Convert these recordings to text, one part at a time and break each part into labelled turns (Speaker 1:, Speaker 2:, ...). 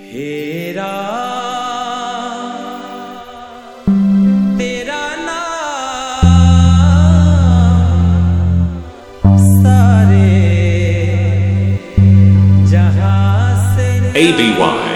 Speaker 1: हेरा तेरा नाम सारे जहां से
Speaker 2: ABY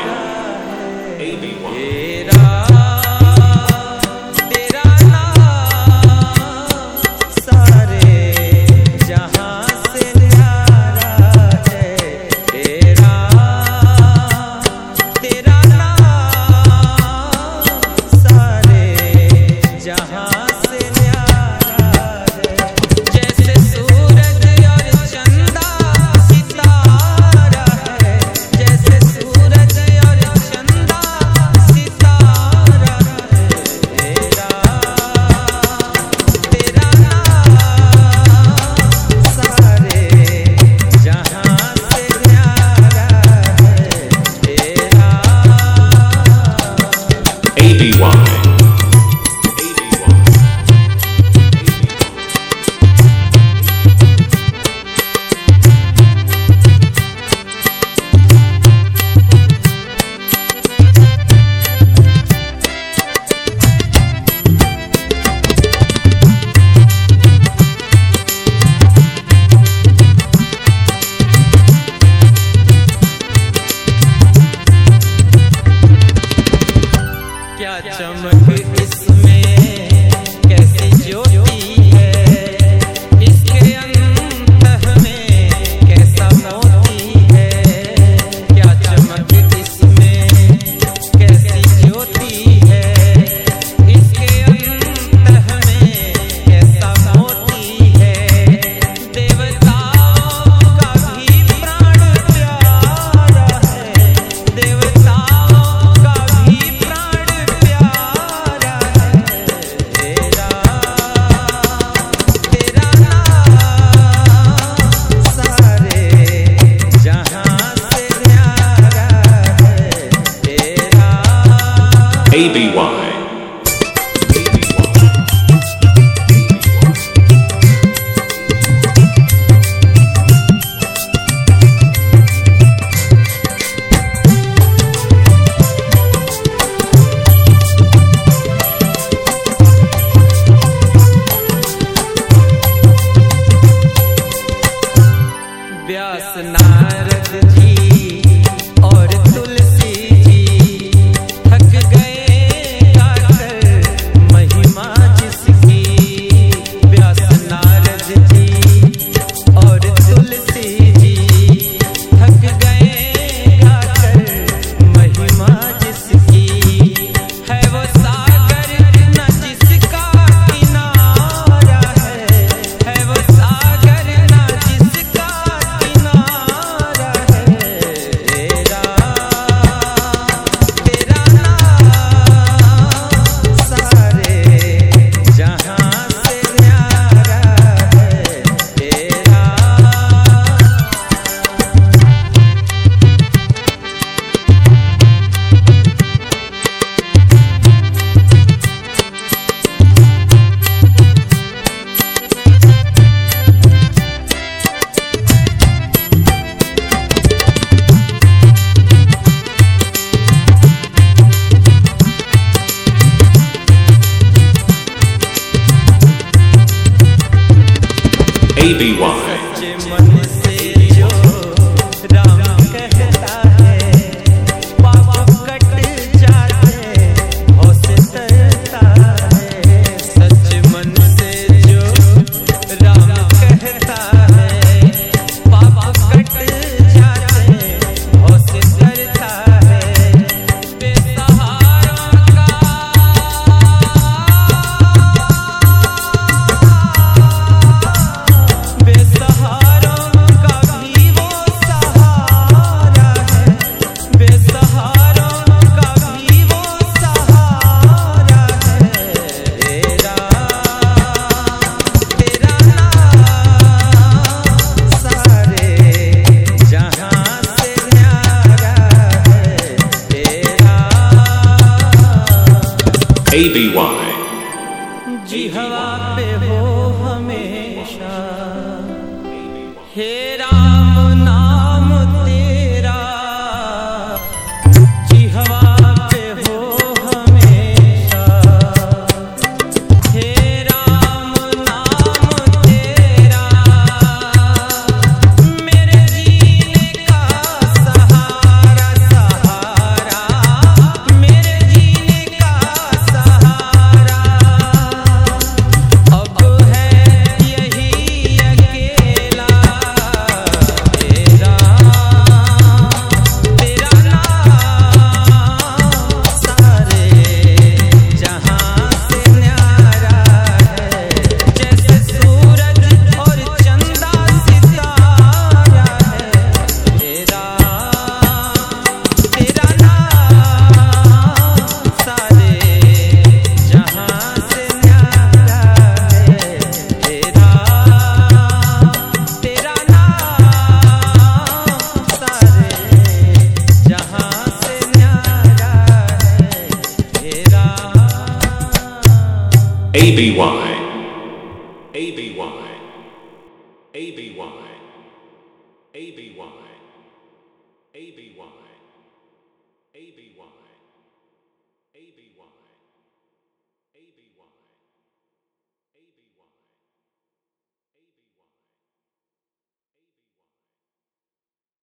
Speaker 1: क्या चमक इसमें कैसी ज्योति है, इसके अंतः में कैसा मोती है। क्या चमक इसमें कैसी ज्योति है, इसके अंतः में कैसा मोती है। देवताओं का भी प्राण प्यारा है, देवताओं का भी प्राण प्यारा है। तेरा तेरा नाम सारे जहां से न्यारा है। तेरा
Speaker 2: ABY
Speaker 1: व्यास नारद जी और तुलसी जी थक गए गाकर महिमा जिसकी। व्यास नारद जी और तुलसी जी थक गए गाकर महिमा जिसकी। है वो सागर न जिसका किनारा है वो सागर न जिसका किनारा है। तेरा तेरा नाम सारे जहां से न्यारा है। तेरा
Speaker 2: ABY
Speaker 1: सच्चे मन से जो राम कहता है, पाप कट जाते होश तरता है। सच्चे मन से जो राम कहता है, पाप कट जाते होश तरता है। बेसहारों का बेसहारों
Speaker 2: ABY. ABY. ABY. ABY. ABY. ABY. ABY. ABY. ABY.